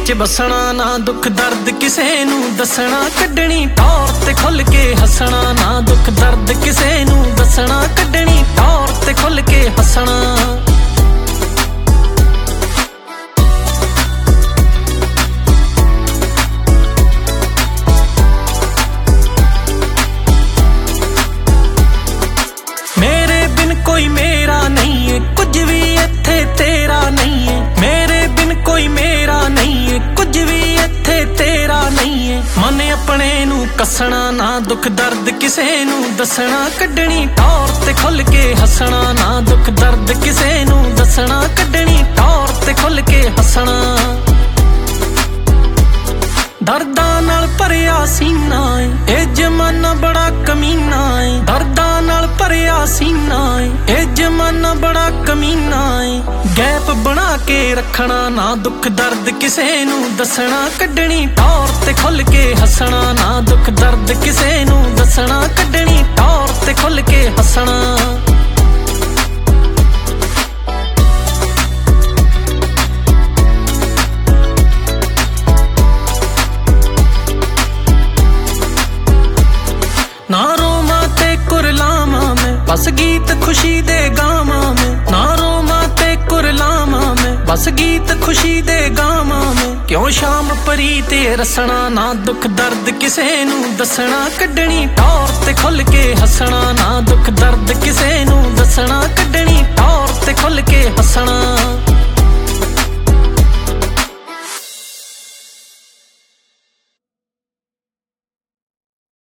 च बसना ना दुख दर्द किसे नू दसना, कड्डनी टौर ते खुल के हसना ना दुख दर्द किसे नू दसना, कड्डनी टौर ते खुल के हसना। मेरे बिन कोई मेरा नहीं है, कुछ भी इत्थे तेरा नहीं है। मेरे बिन कोई मेरा नहीं है, कुछ भी इत्थे तेरा नहीं है। मन अपने नू कसना ना दुख दर्द किसे नू दसना, कड्डनी टौर ते खुल के हसना ना दुख दर्द किसे नू दसना, कड्डनी टौर ते खुल के हसना। दर्दां नाल भरिया सीना है, ए जमाना बड़ा कमीना है। दर्दां नाल भरिया सीना है, ए जमाना बड़ा कमीना है। गैप बना के रखना ना दुख दर्द किसे नू दसना, कड्डनी टौर ते खुल के हसना ना दुख दर्द किसे नू दसना, कड्डनी टौर ते खुल के हसना। ना रोमा ते कुरलामा में बस गीत खुशी दे गामा में, ना रोमा ते कुरलामा में बस गीत खुशी दे गामा में। क्यों शाम परी ते रसना ना दुख दर्द किसे नू दसना, कड्डनी टौर ते खुल के हसना ना दुख दर्द किसे नू दसना, कड्डनी